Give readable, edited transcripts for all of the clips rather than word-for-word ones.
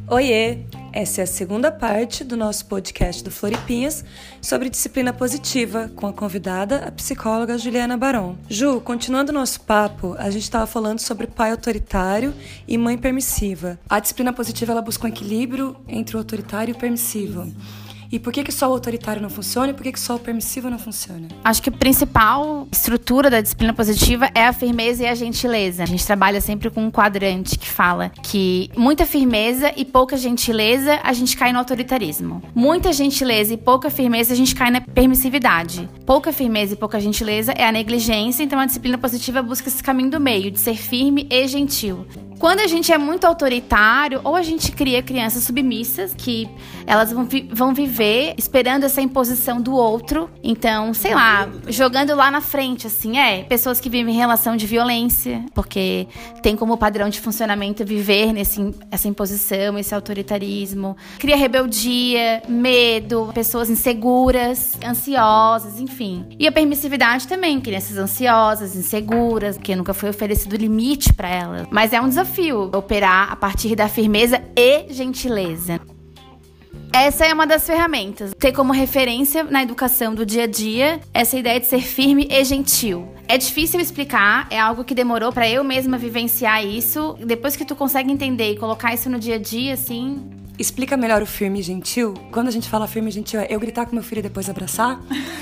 Oiê! Essa é a segunda parte do nosso podcast do Floripinhas sobre disciplina positiva, com a convidada, a psicóloga Juliana Baron. Ju, continuando o nosso papo, a gente estava falando sobre pai autoritário e mãe permissiva. A disciplina positiva ela busca um equilíbrio entre o autoritário e o permissivo. E por que só o autoritário não funciona e por que só o permissivo não funciona? Acho que a principal estrutura da disciplina positiva é a firmeza e a gentileza. A gente trabalha sempre com um quadrante que fala que muita firmeza e pouca gentileza, a gente cai no autoritarismo. Muita gentileza e pouca firmeza, a gente cai na permissividade. Pouca firmeza e pouca gentileza é a negligência, então a disciplina positiva busca esse caminho do meio, de ser firme e gentil. Quando a gente é muito autoritário, ou a gente cria crianças submissas, que elas vão viver esperando essa imposição do outro. Então, sei lá, jogando lá na frente, assim, pessoas que vivem em relação de violência, porque tem como padrão de funcionamento viver essa imposição, esse autoritarismo. Cria rebeldia, medo, pessoas inseguras, ansiosas, enfim. E a permissividade também, crianças ansiosas, inseguras, que nunca foi oferecido limite para elas. Mas é um desafio operar a partir da firmeza e gentileza. Essa é uma das ferramentas. Ter como referência na educação do dia a dia essa ideia de ser firme e gentil. É difícil explicar, é algo que demorou pra eu mesma vivenciar isso. Depois que tu consegue entender e colocar isso no dia a dia, assim... Explica melhor o firme e gentil. Quando a gente fala firme e gentil, é eu gritar com meu filho e depois abraçar?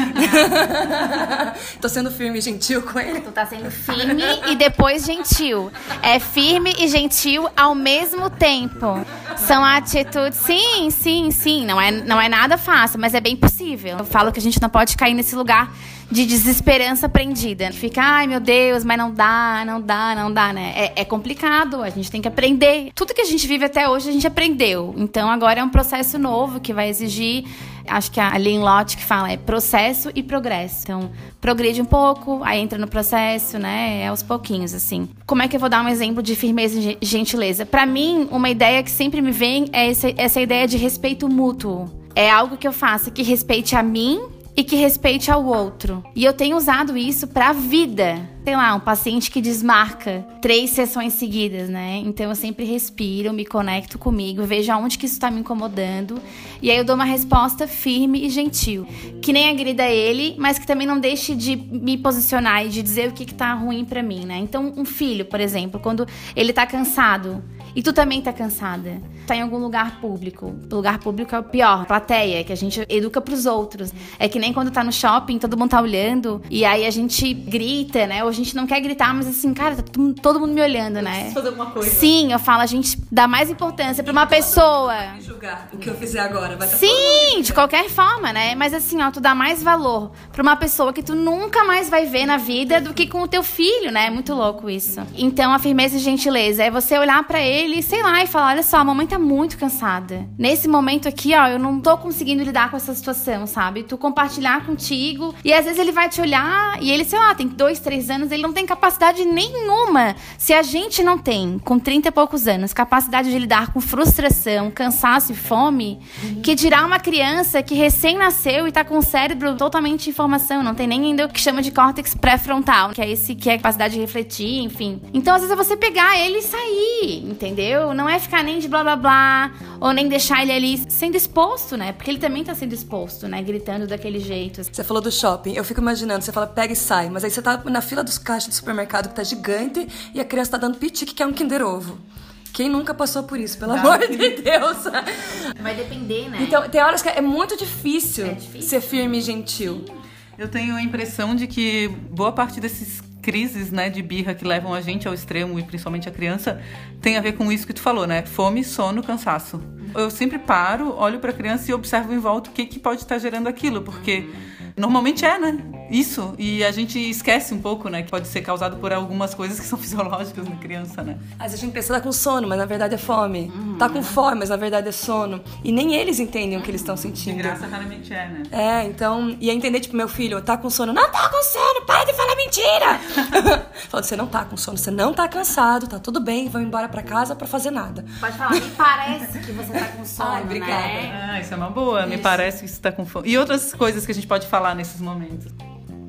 Tô sendo firme e gentil com ele? Tu tá sendo firme e depois gentil. É firme e gentil ao mesmo tempo. São atitudes... Sim. Não é nada fácil, mas é bem possível. Eu falo que a gente não pode cair nesse lugar de desesperança aprendida. Fica, ai meu Deus, mas não dá, né? É complicado, a gente tem que aprender. Tudo que a gente vive até hoje, a gente aprendeu. Então agora é um processo novo que vai exigir, acho que a Lynn Lott que fala, é processo e progresso. Então, progride um pouco, aí entra no processo, né? É aos pouquinhos, assim. Como é que eu vou dar um exemplo de firmeza e gentileza? Pra mim, uma ideia que sempre me vem é essa ideia de respeito mútuo. É algo que eu faço que respeite a mim e que respeite ao outro. E eu tenho usado isso pra vida. Sei lá, um paciente que desmarca 3 sessões seguidas, né? Então eu sempre respiro, me conecto comigo, vejo aonde que isso tá me incomodando. E aí eu dou uma resposta firme e gentil. Que nem agrida ele, mas que também não deixe de me posicionar e de dizer o que tá ruim pra mim, né? Então um filho, por exemplo, quando ele tá cansado e tu também tá cansada, tá em algum lugar público. O lugar público é o pior, plateia, que a gente educa pros outros. É que nem quando tá no shopping, todo mundo tá olhando, e aí a gente grita, né? Ou a gente não quer gritar, mas assim, cara, tá todo mundo me olhando, né? Preciso fazer alguma coisa. Sim, eu falo, a gente dá mais importância pra uma pessoa. Me julgar o que eu fizer agora. Vai Sim, de qualquer forma, né? Mas assim, ó, tu dá mais valor pra uma pessoa que tu nunca mais vai ver na vida do que com o teu filho, né? É muito louco isso. Então, a firmeza e gentileza é você olhar pra ele, sei lá, e falar, olha só, a mamãe tá muito cansada. Nesse momento aqui, ó, eu não tô conseguindo lidar com essa situação, sabe? Tu compartilhar contigo, e às vezes ele vai te olhar, e ele, sei lá, tem 2, 3 anos, ele não tem capacidade nenhuma. Se a gente não tem, com 30 e poucos anos, capacidade de lidar com frustração, cansaço e fome, que dirá uma criança que recém nasceu e tá com o cérebro totalmente em formação, não tem nem ainda o que chama de córtex pré-frontal, que é esse que é a capacidade de refletir, enfim. Então, às vezes, é você pegar ele e sair, entendeu? Não é ficar nem de blá blá blá, ou nem deixar ele ali sendo exposto, né? Porque ele também tá sendo exposto, né? Gritando daquele jeito. Você falou do shopping, eu fico imaginando, você fala pega e sai, mas aí você tá na fila dos caixas do supermercado que tá gigante e a criança tá dando piti que quer um Kinder Ovo. Quem nunca passou por isso, pelo amor de Deus? Vai depender, né? Então, tem horas que é muito difícil ser firme e gentil. Eu tenho a impressão de que boa parte desses crises, né, de birra que levam a gente ao extremo e principalmente a criança, tem a ver com isso que tu falou, né? Fome, sono, cansaço. Eu sempre paro, olho pra criança e observo em volta o que pode estar gerando aquilo, porque normalmente né? Isso. E a gente esquece um pouco, né? Que pode ser causado por algumas coisas que são fisiológicas na criança, né? Às vezes a gente pensa, tá com sono, mas na verdade é fome. Tá com fome, mas na verdade é sono. E nem eles entendem o que eles estão sentindo. De graça raramente né? Então... E é entender, tipo, meu filho, tá com sono. Não tá com sono, para de falar mentira! Fala, você não tá com sono, você não tá cansado, tá tudo bem, vamos embora pra casa pra fazer nada. Pode falar, me parece que você tá com sono, obrigada. Né? Isso é uma boa, me parece que você tá com fome. E outras coisas que a gente pode falar nesses momentos.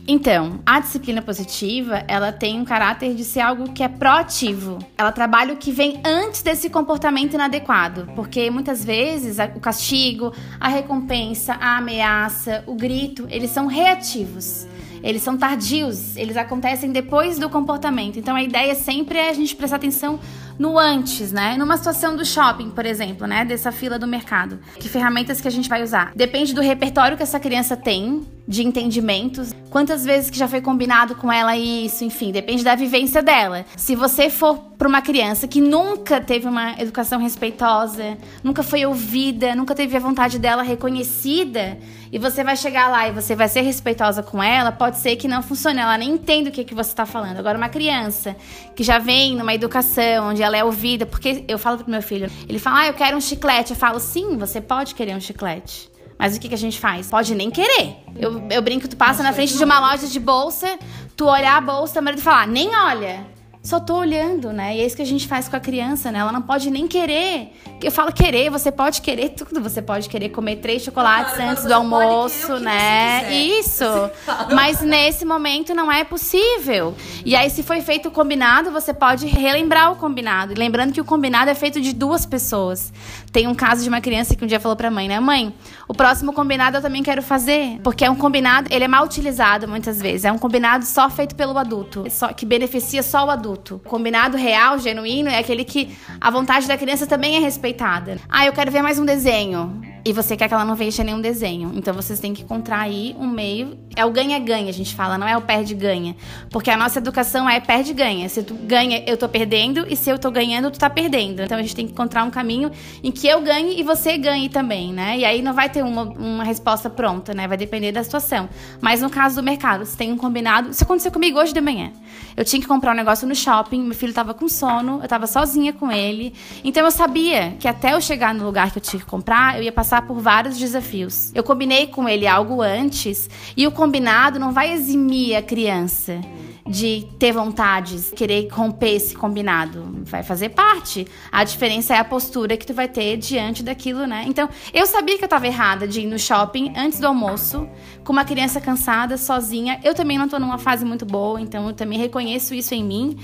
Então, a disciplina positiva, ela tem um caráter de ser algo que é proativo. Ela trabalha o que vem antes desse comportamento inadequado. Porque muitas vezes o castigo, a recompensa, a ameaça, o grito, eles são reativos. Eles são tardios, eles acontecem depois do comportamento. Então, a ideia sempre é a gente prestar atenção no antes, né? Numa situação do shopping, por exemplo, né? Dessa fila do mercado. Que ferramentas que a gente vai usar? Depende do repertório que essa criança tem, de entendimentos. Quantas vezes que já foi combinado com ela isso, enfim. Depende da vivência dela. Se você for para uma criança que nunca teve uma educação respeitosa, nunca foi ouvida, nunca teve a vontade dela reconhecida, e você vai chegar lá e você vai ser respeitosa com ela, pode ser que não funcione. Ela nem entende o que você está falando. Agora, uma criança que já vem numa educação onde ela é ouvida, porque eu falo pro meu filho, ele fala, eu quero um chiclete. Eu falo, sim, você pode querer um chiclete. Mas o que a gente faz? Pode nem querer. Eu brinco, tu passa na frente de uma loja de bolsa, tu olhar a bolsa, o marido falar, nem olha. Só tô olhando, né? E é isso que a gente faz com a criança, né? Ela não pode nem querer. Eu falo querer, você pode querer tudo. Você pode querer comer 3 chocolates antes do almoço, né? Isso. Mas nesse momento não é possível. E aí, se foi feito o combinado, você pode relembrar o combinado. Lembrando que o combinado é feito de 2 pessoas. Tem um caso de uma criança que um dia falou pra mãe, né? Mãe, o próximo combinado eu também quero fazer. Porque é um combinado, ele é mal utilizado muitas vezes. É um combinado só feito pelo adulto. Que beneficia só o adulto. O combinado real, genuíno, é aquele que a vontade da criança também é respeitada. Eu quero ver mais um desenho. E você quer que ela não veja nenhum desenho. Então, vocês têm que encontrar aí um meio. É o ganha-ganha, a gente fala, não é o perde-ganha. Porque a nossa educação é perde-ganha. Se tu ganha, eu tô perdendo. E se eu tô ganhando, tu tá perdendo. Então, a gente tem que encontrar um caminho em que eu ganhe e você ganhe também, né? E aí não vai ter uma resposta pronta, né? Vai depender da situação. Mas no caso do mercado, você tem um combinado. Isso aconteceu comigo hoje de manhã. Eu tinha que comprar um negócio no shopping. Meu filho tava com sono. Eu tava sozinha com ele. Então, eu sabia que até eu chegar no lugar que eu tinha que comprar, eu ia passar por vários desafios. Eu combinei com ele algo antes e o combinado não vai eximir a criança de ter vontades, querer romper esse combinado. Vai fazer parte. A diferença é a postura que tu vai ter diante daquilo, né? Então, eu sabia que eu tava errada de ir no shopping antes do almoço, com uma criança cansada, sozinha. Eu também não tô numa fase muito boa, então eu também reconheço isso em mim.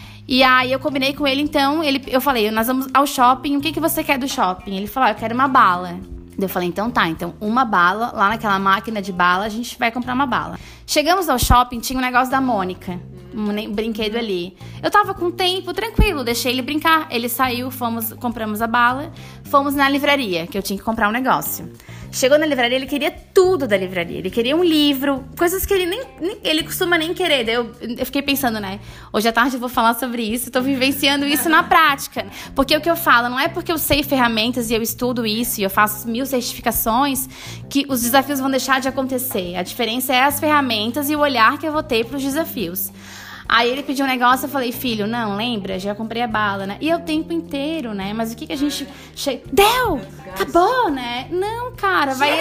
E aí eu combinei com ele, então, eu falei, nós vamos ao shopping, o que você quer do shopping? Ele falou, eu quero uma bala. Eu falei, então tá, então uma bala, lá naquela máquina de bala, a gente vai comprar uma bala. Chegamos ao shopping, tinha um negócio da Mônica, um brinquedo ali. Eu tava com tempo, tranquilo, deixei ele brincar. Ele saiu, compramos a bala, fomos na livraria, que eu tinha que comprar um negócio. Chegou na livraria, ele queria tudo da livraria. Ele queria um livro, coisas que ele costuma nem querer. Daí eu fiquei pensando, né? Hoje à tarde eu vou falar sobre isso. Tô vivenciando isso na prática. Porque o que eu falo, não é porque eu sei ferramentas e eu estudo isso e eu faço 1000 certificações que os desafios vão deixar de acontecer. A diferença é as ferramentas e o olhar que eu vou ter para os desafios. Aí ele pediu um negócio, eu falei, filho, não, lembra? Já comprei a bala, né? E é o tempo inteiro, né? Mas o que a gente... Deu! Acabou, né? Não, cara, vai...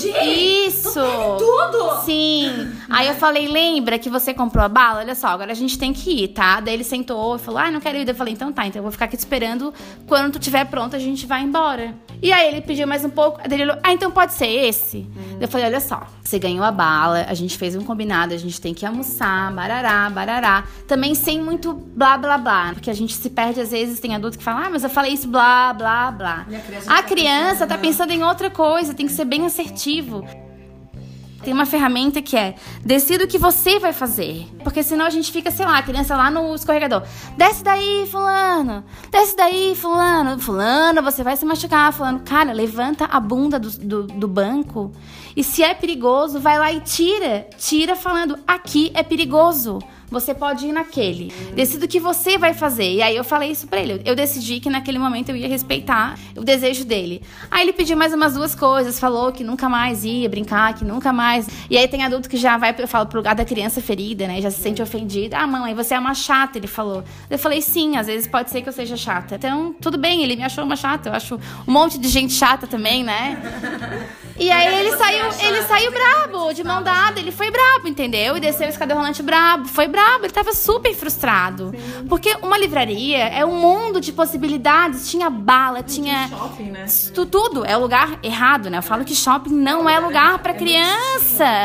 Isso! Tudo! Sim. Aí eu falei, lembra que você comprou a bala? Olha só, agora a gente tem que ir, tá? Daí ele sentou e falou, não quero ir. Daí eu falei, então tá, então eu vou ficar aqui te esperando. Quando tu estiver pronto, a gente vai embora. E aí ele pediu mais um pouco. Daí ele falou, então pode ser esse? Eu falei, olha só, você ganhou a bala, a gente fez um combinado, a gente tem que almoçar, barará. Também sem muito blá, blá, blá. Porque a gente se perde, às vezes, tem adulto que fala, mas eu falei isso, blá, blá, blá. A criança tá pensando em outra coisa, tem que ser bem assertivo. Tem uma ferramenta que é, decida o que você vai fazer. Porque senão a gente fica, sei lá, a criança lá no escorregador. Desce daí, fulano. Desce daí, fulano. Fulano, você vai se machucar. Fulano, cara, levanta a bunda do banco. E se é perigoso, vai lá e tira. Tira falando, aqui é perigoso. Você pode ir naquele. Decida o que você vai fazer. E aí eu falei isso pra ele. Eu decidi que naquele momento eu ia respeitar o desejo dele. Aí ele pediu mais umas 2 coisas. Falou que nunca mais ia brincar, que nunca mais... E aí tem adulto que já vai, eu falo, pro lugar da criança ferida, né? Já se sente ofendida. Mamãe, você é uma chata, ele falou. Eu falei, sim, às vezes pode ser que eu seja chata. Então, tudo bem, ele me achou uma chata. Eu acho um monte de gente chata também, né? E aí ele saiu brabo, de mão dada. Ele foi brabo, entendeu? E desceu o escadão rolante brabo. Foi brabo, ele tava super frustrado. Sim. Porque uma livraria é um mundo de possibilidades. Tinha bala, tinha... shopping, né? Tudo. É o lugar errado, né? Eu falo que shopping não é lugar pra criança.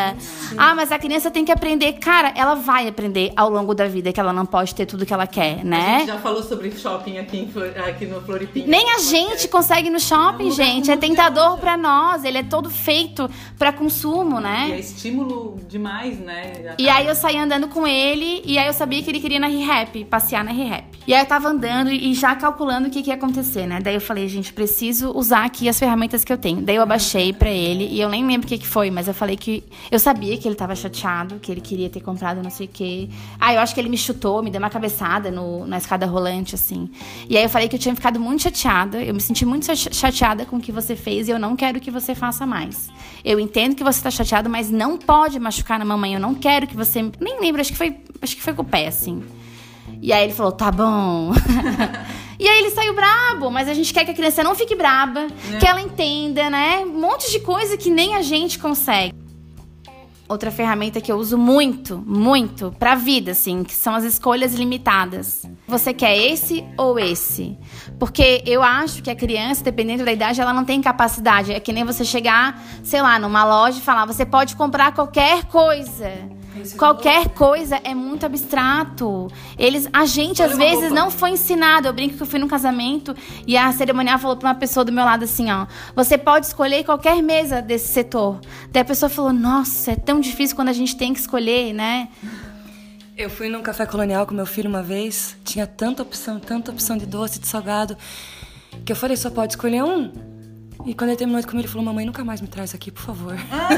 Mas a criança tem que aprender. Cara, ela vai aprender ao longo da vida que ela não pode ter tudo que ela quer, né? A gente já falou sobre shopping aqui no Floripinhas. Nem a gente consegue ir no shopping, gente. É tentador pra nós. Ele é todo feito pra consumo, né? E é estímulo demais, né? E aí eu saí andando com ele, e aí eu sabia que ele queria ir na ReHap, passear na ReHap. E aí eu tava andando e já calculando o que ia acontecer, né? Daí eu falei, gente, preciso usar aqui as ferramentas que eu tenho. Daí eu abaixei pra ele, e eu nem lembro o que foi, mas eu falei que... Eu sabia que ele tava chateado, que ele queria ter comprado não sei o quê. Eu acho que ele me chutou, me deu uma cabeçada na escada rolante, assim. E aí eu falei que eu tinha ficado muito chateada, eu me senti muito chateada com o que você fez, e eu não quero que você faça mais. Eu entendo que você tá chateado, mas não pode machucar na mamãe, eu não quero que você... Nem lembro, acho que foi com o pé, assim. E aí ele falou, tá bom. E aí ele saiu brabo, mas a gente quer que a criança não fique braba, que ela entenda, né? Um monte de coisa que nem a gente consegue. Outra ferramenta que eu uso muito, muito pra vida, assim, que são as escolhas limitadas. Você quer esse ou esse? Porque eu acho que a criança, dependendo da idade, ela não tem capacidade. É que nem você chegar, sei lá, numa loja e falar, você pode comprar qualquer coisa. Qualquer coisa é muito abstrato. A gente, às vezes, não foi ensinado. Eu brinco que eu fui num casamento e a cerimonial falou pra uma pessoa do meu lado assim, ó, você pode escolher qualquer mesa desse setor. Daí a pessoa falou, nossa, é tão difícil quando a gente tem que escolher, né? Eu fui num café colonial com meu filho uma vez, tinha tanta opção de doce, de salgado, que eu falei, só pode escolher um. E quando ele terminou de comer, ele falou, mamãe, nunca mais me traz aqui, por favor.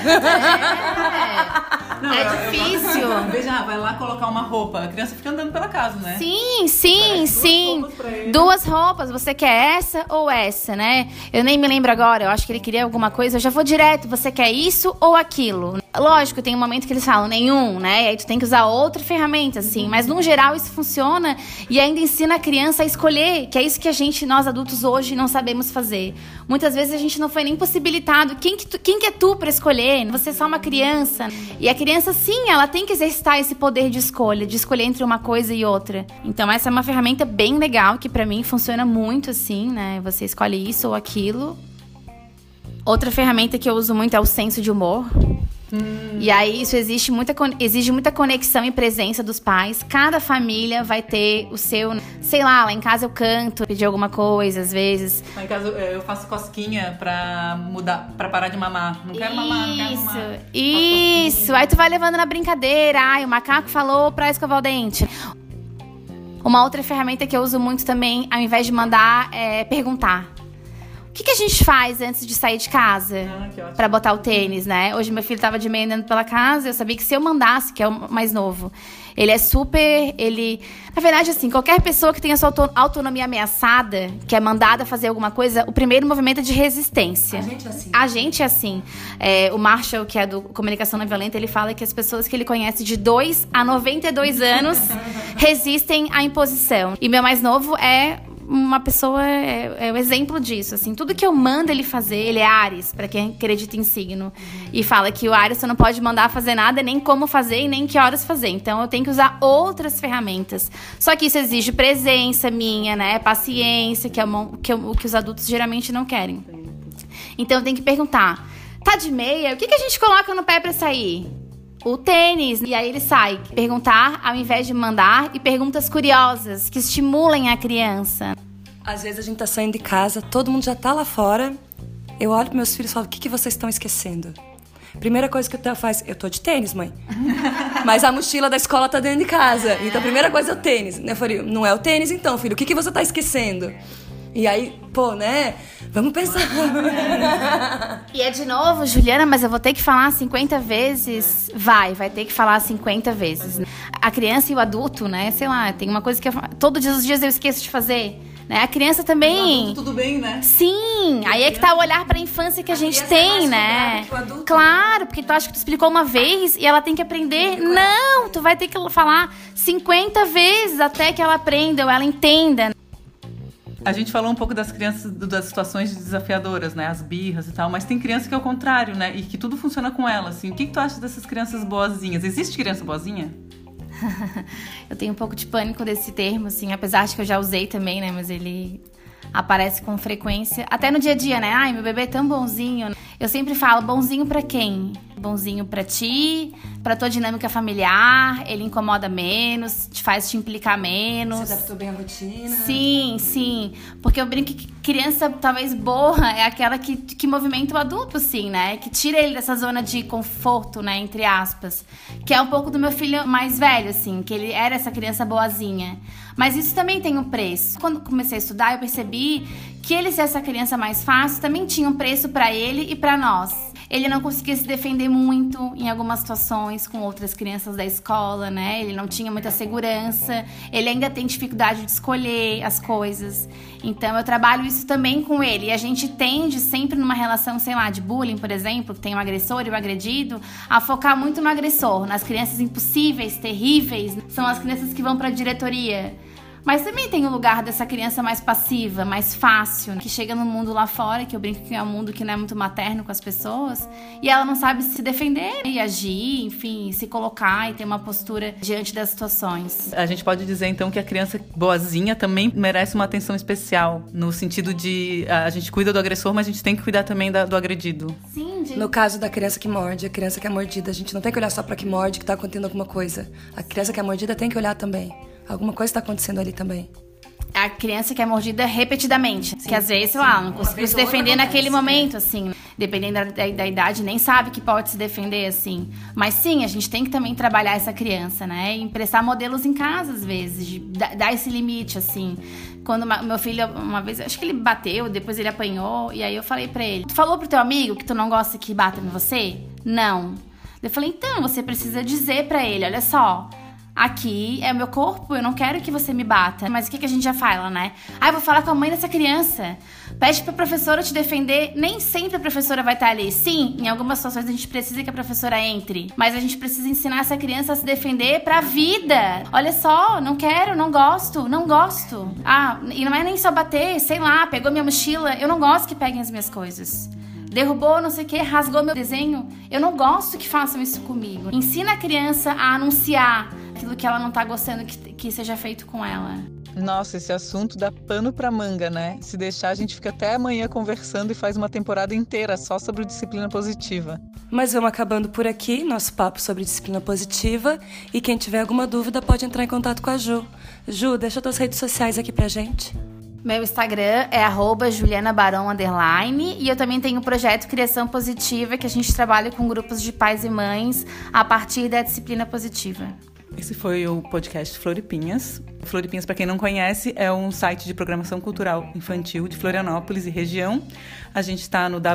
Não, é difícil. Veja, vai lá colocar uma roupa. A criança fica andando pela casa, né? Sim. Duas roupas. Você quer essa ou essa, né? Eu nem me lembro agora. Eu acho que ele queria alguma coisa. Eu já vou direto. Você quer isso ou aquilo? Lógico, tem um momento que eles falam nenhum, né? E aí tu tem que usar outra ferramenta, assim. Mas, no geral, isso funciona e ainda ensina a criança a escolher. Que é isso que nós adultos, hoje, não sabemos fazer. Muitas vezes a gente não foi nem possibilitado. Quem que é tu pra escolher? Você é só uma criança. E a criança, sim, ela tem que exercitar esse poder de escolher entre uma coisa e outra. Então, essa é uma ferramenta bem legal, que pra mim funciona muito, assim, né? Você escolhe isso ou aquilo. Outra ferramenta que eu uso muito é o senso de humor. E aí isso exige muita conexão e presença dos pais. Cada família vai ter o seu... Sei lá em casa eu canto, pedir alguma coisa, às vezes. Lá em casa eu faço cosquinha pra mudar, pra parar de mamar. Não quero mamar. Isso. Aí tu vai levando na brincadeira. O macaco falou pra escovar o dente. Uma outra ferramenta que eu uso muito também, ao invés de mandar, é perguntar. O que a gente faz antes de sair de casa pra botar o tênis, né? Hoje meu filho tava de meia andando pela casa, eu sabia que se eu mandasse, que é o mais novo, ele é super... Na verdade, assim, qualquer pessoa que tenha sua autonomia ameaçada, que é mandada fazer alguma coisa, o primeiro movimento é de resistência. A gente é assim. O Marshall, que é do Comunicação Não Violenta, ele fala que as pessoas que ele conhece de 2 a 92 anos resistem à imposição. E meu mais novo é... uma pessoa é o exemplo disso, assim. Tudo que eu mando ele fazer, ele é Áries, pra quem acredita em signo. E fala que o Áries você não pode mandar fazer nada, nem como fazer e nem que horas fazer. Então eu tenho que usar outras ferramentas. Só que isso exige presença minha, né? Paciência, que é o que os adultos geralmente não querem. Então eu tenho que perguntar, tá de meia? O que a gente coloca no pé pra sair? O tênis. E aí ele sai. Perguntar ao invés de mandar, e perguntas curiosas que estimulem a criança. Às vezes a gente tá saindo de casa, todo mundo já tá lá fora. Eu olho pros meus filhos e falo, o que vocês estão esquecendo? Primeira coisa que eu faço, eu tô de tênis, mãe. Mas a mochila da escola tá dentro de casa. Então a primeira coisa é o tênis. Eu falei, não é o tênis então, filho, o que você tá esquecendo? E aí, né? Vamos pensar. E é de novo, Juliana, mas eu vou ter que falar 50 vezes? Vai ter que falar 50 vezes. A criança e o adulto, né? Sei lá, tem uma coisa que todos os dias eu esqueço de fazer. Né? A criança também... Tudo bem, né? Sim, aí é que tá o olhar pra infância que a gente tem, né? Claro, porque tu acha que tu explicou uma vez e ela tem que aprender. Não, tu vai ter que falar 50 vezes até que ela aprenda ou ela entenda. A gente falou um pouco das crianças, das situações desafiadoras, né? As birras e tal, mas tem criança que é o contrário, né? E que tudo funciona com ela, assim. O que tu acha dessas crianças boazinhas? Existe criança boazinha? Eu tenho um pouco de pânico desse termo, assim, apesar de que eu já usei também, né? Mas ele aparece com frequência, até no dia a dia, né? Ai, meu bebê é tão bonzinho. Eu sempre falo, bonzinho pra quem? bonzinho pra ti, pra tua dinâmica familiar, ele incomoda menos, te faz te implicar menos. Se adaptou bem à rotina. Sim. Porque eu brinco que criança talvez boa é aquela que movimenta o adulto, assim, né? Que tira ele dessa zona de conforto, né? Entre aspas. Que é um pouco do meu filho mais velho, assim, que ele era essa criança boazinha. Mas isso também tem um preço. Quando comecei a estudar, eu percebi que ele ser essa criança mais fácil também tinha um preço pra ele e pra nós. Ele não conseguia se defender muito em algumas situações com outras crianças da escola, né? Ele não tinha muita segurança. Ele ainda tem dificuldade de escolher as coisas. Então, eu trabalho isso também com ele. E a gente tende sempre numa relação, sei lá, de bullying, por exemplo, que tem um agressor e um agredido, a focar muito no agressor, nas crianças impossíveis, terríveis. São as crianças que vão pra diretoria. Mas também tem o lugar dessa criança mais passiva, mais fácil, né? Que chega no mundo lá fora, que eu brinco que é um mundo que não é muito materno com as pessoas, e ela não sabe se defender e agir, enfim, se colocar e ter uma postura diante das situações. A gente pode dizer, então, que a criança boazinha também merece uma atenção especial, no sentido de a gente cuida do agressor, mas a gente tem que cuidar também do agredido. Sim, gente. No caso da criança que morde, a criança que é mordida, a gente não tem que olhar só pra que morde, que tá acontecendo alguma coisa. A criança que é mordida tem que olhar também. Alguma coisa está acontecendo ali também. A criança que é mordida repetidamente. Sim, que às vezes, sei lá, não conseguiu se defender naquele momento, assim. Dependendo da idade, nem sabe que pode se defender, assim. Mas sim, a gente tem que também trabalhar essa criança, né? E emprestar modelos em casa, às vezes. De dar esse limite, assim. Quando meu filho, uma vez, acho que ele bateu, depois ele apanhou. E aí eu falei pra ele, tu falou pro teu amigo que tu não gosta que batam em você? Não. Eu falei, então, você precisa dizer pra ele, olha só... Aqui é o meu corpo, eu não quero que você me bata. Mas o que a gente já fala, né? Eu vou falar com a mãe dessa criança. Pede pra professora te defender. Nem sempre a professora vai estar ali. Sim, em algumas situações a gente precisa que a professora entre. Mas a gente precisa ensinar essa criança a se defender pra vida. Olha só, não quero, não gosto. E não é nem só bater, sei lá, pegou minha mochila. Eu não gosto que peguem as minhas coisas. Derrubou, não sei o que, rasgou meu desenho. Eu não gosto que façam isso comigo. Ensina a criança a anunciar aquilo que ela não tá gostando que seja feito com ela. Nossa, esse assunto dá pano pra manga, né? Se deixar, a gente fica até amanhã conversando e faz uma temporada inteira só sobre disciplina positiva. Mas vamos acabando por aqui, nosso papo sobre disciplina positiva. E quem tiver alguma dúvida pode entrar em contato com a Ju. Ju, deixa tuas redes sociais aqui pra gente. Meu Instagram é @JulianaBarão_ e eu também tenho o projeto Criação Positiva, que a gente trabalha com grupos de pais e mães a partir da disciplina positiva. Esse foi o podcast Floripinhas. Floripinhas, para quem não conhece, é um site de programação cultural infantil de Florianópolis e região. A gente está no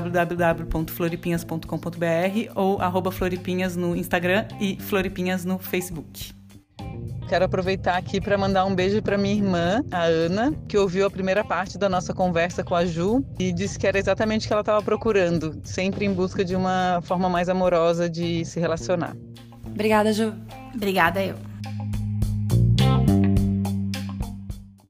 www.floripinhas.com.br ou @Floripinhas no Instagram e Floripinhas no Facebook. Quero aproveitar aqui para mandar um beijo para minha irmã, a Ana, que ouviu a primeira parte da nossa conversa com a Ju e disse que era exatamente o que ela estava procurando, sempre em busca de uma forma mais amorosa de se relacionar. Obrigada, Ju. Obrigada, eu.